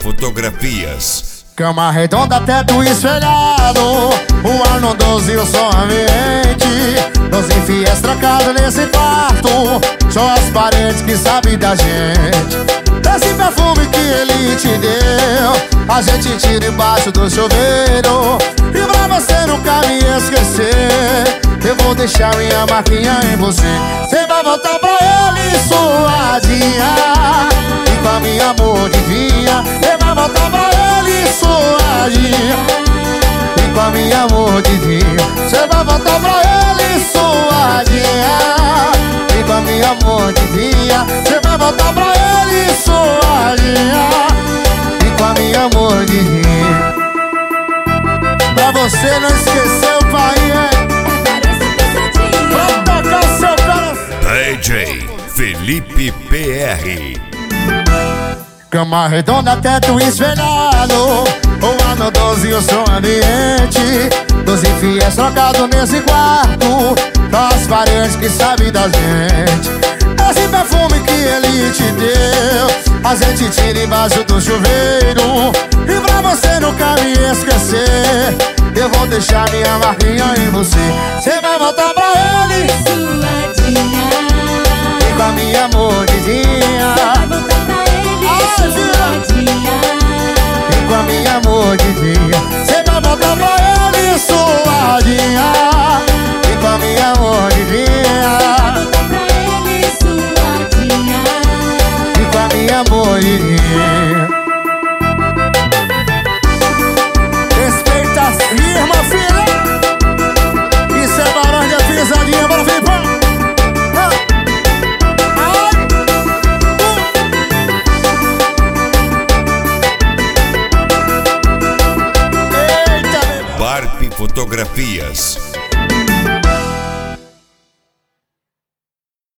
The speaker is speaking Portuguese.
Fotografias. Cama redonda, teto espelhado, o ar no 12 e o som ambiente. 12 fiéis trancados nesse quarto, só as paredes que sabem da gente. Esse perfume que ele te deu, a gente tira embaixo do chuveiro. E pra você nunca me esquecer, eu vou deixar minha marquinha em você. Você vai voltar pra ele suadinha, e com a minha mordidinha. Você vai voltar pra ele suadinha, e com a minha mordidinha. Você vai voltar pra ele suadinha, e com a minha mordidinha. Você vai voltar pra ele suadinha, e com a minha mordidinha. Pra você não esquecer o pai, pra tocar seu cara. DJ Felipe PR. Cama redonda, teto espelhado, o ar no 12 e o som ambiente. 12 fiéis trocados nesse quarto, só as paredes que sabem da gente. Esse perfume que ele te deu, a gente tira embaixo do chuveiro. E pra você nunca me esquecer, eu vou deixar minha marquinha em você. Você vai voltar pra ele suadinha, e com a minha mordidinha. vai voltar pra ele suadinha, E com a minha mordidinha. Você vai voltar pra ele suadinha, e com a minha mordidinha. vai voltar pra ele suadinha, E com a minha mordidinha. Respeita as firmas, filha. Isso é barão de pisadinha, bora vir pão. Barbie Fotografias.